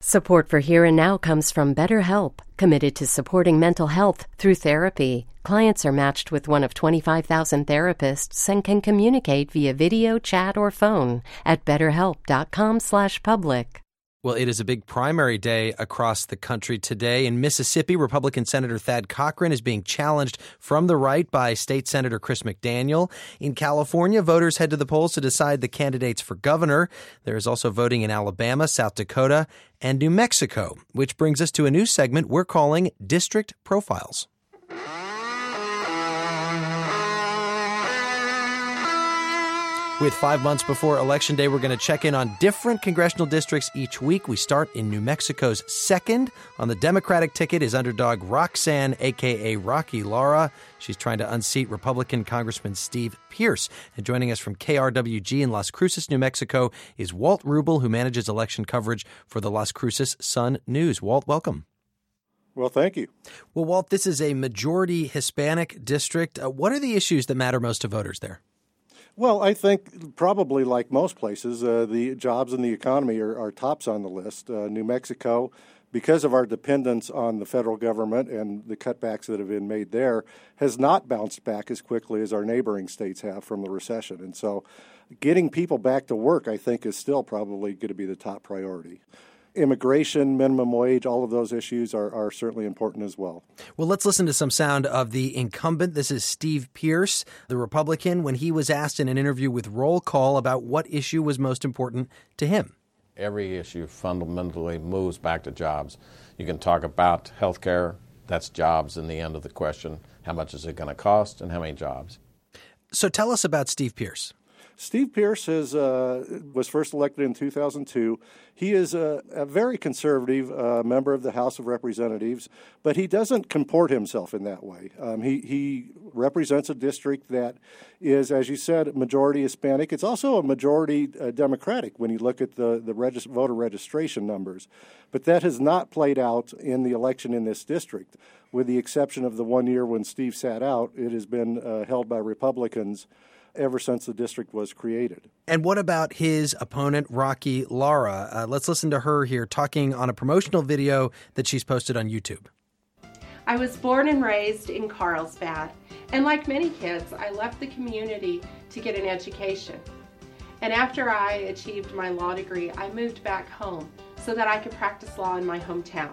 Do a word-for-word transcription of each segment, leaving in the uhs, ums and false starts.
Support for Here and Now comes from BetterHelp, committed to supporting mental health through therapy. Clients are matched with one of twenty-five thousand therapists and can communicate via video, chat, or phone at betterhelp.com slash public. Well, it is a big primary day across the country today. In Mississippi, Republican Senator Thad Cochran is being challenged from the right by State Senator Chris McDaniel. In California, voters head to the polls to decide the candidates for governor. There is also voting in Alabama, South Dakota, and New Mexico, which brings us to a new segment we're calling District Profiles. With five months before Election Day, we're going to check in on different congressional districts each week. We start in New Mexico's second. On the Democratic ticket is underdog Roxanne, a k a. Rocky Lara. She's trying to unseat Republican Congressman Steve Pearce. And joining us from K R W G in Las Cruces, New Mexico, is Walt Rubel, who manages election coverage for the Las Cruces Sun News. Walt, welcome. Well, thank you. Well, Walt, this is a majority Hispanic district. Uh, what are the issues that matter most to voters there? Well, I think probably like most places, uh, the jobs and the economy are, are tops on the list. Uh, New Mexico, because of our dependence on the federal government and the cutbacks that have been made there, has not bounced back as quickly as our neighboring states have from the recession. And so getting people back to work, I think, is still probably going to be the top priority. Immigration, minimum wage, all of those issues are, are certainly important as well. Well, let's listen to some sound of the incumbent. This is Steve Pearce, the Republican, when he was asked in an interview with Roll Call about what issue was most important to him. Every issue fundamentally moves back to jobs. You can talk about health care. That's jobs in the end of the question. How much is it going to cost and how many jobs? So tell us about Steve Pearce. Steve Pearce is, uh, was first elected in two thousand two. He is a, a very conservative uh, member of the House of Representatives, but he doesn't comport himself in that way. Um, he, he represents a district that is, as you said, majority Hispanic. It's also a majority uh, Democratic when you look at the, the regis- voter registration numbers. But that has not played out in the election in this district. With the exception of the one year when Steve sat out, it has been uh, held by Republicans ever since the district was created. And what about his opponent, Rocky Lara? Uh, let's listen to her here talking on a promotional video that she's posted on YouTube. I was born and raised in Carlsbad, and like many kids, I left the community to get an education. And after I achieved my law degree, I moved back home so that I could practice law in my hometown.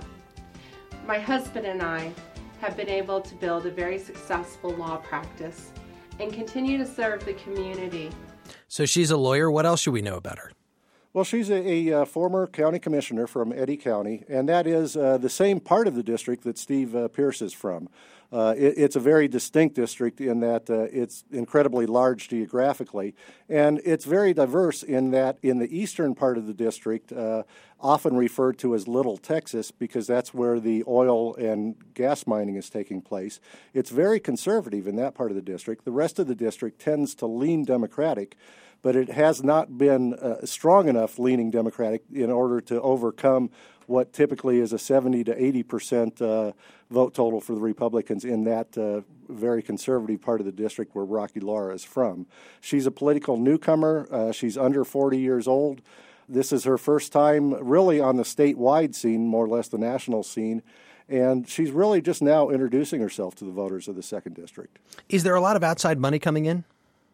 My husband and I have been able to build a very successful law practice and continue to serve the community. So she's a lawyer. What else should we know about her? Well, she's a, a, a former county commissioner from Eddy County, and that is uh, the same part of the district that Steve uh, Pearce is from. Uh, it, it's a very distinct district in that uh, it's incredibly large geographically, and it's very diverse in that in the eastern part of the district, uh, often referred to as Little Texas because that's where the oil and gas mining is taking place. It's very conservative in that part of the district. The rest of the district tends to lean Democratic, but it has not been uh, strong enough leaning Democratic in order to overcome what typically is a seventy to eighty percent uh, vote total for the Republicans in that uh, very conservative part of the district where Rocky Lara is from. She's a political newcomer. Uh, she's under forty years old. This is her first time really on the statewide scene, more or less the national scene, and she's really just now introducing herself to the voters of the second district. Is there a lot of outside money coming in?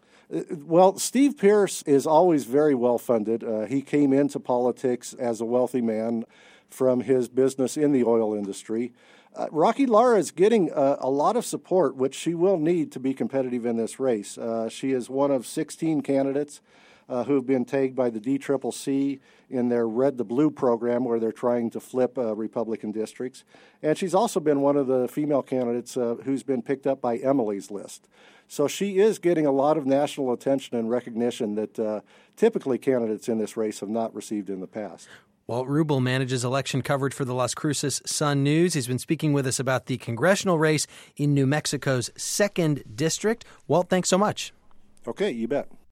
Well, Steve Pearce is always very well funded. Uh, he came into politics as a wealthy man from his business in the oil industry. Uh, Rocky Lara is getting uh, a lot of support, which she will need to be competitive in this race. Uh, she is one of sixteen candidates uh, who have been tagged by the D C C C in their Red the Blue program, where they're trying to flip uh, Republican districts. And she's also been one of the female candidates uh, who's been picked up by Emily's List. So she is getting a lot of national attention and recognition that uh, typically candidates in this race have not received in the past. Walt Rubel manages election coverage for the Las Cruces Sun News. He's been speaking with us about the congressional race in New Mexico's second district. Walt, thanks so much. Okay, you bet.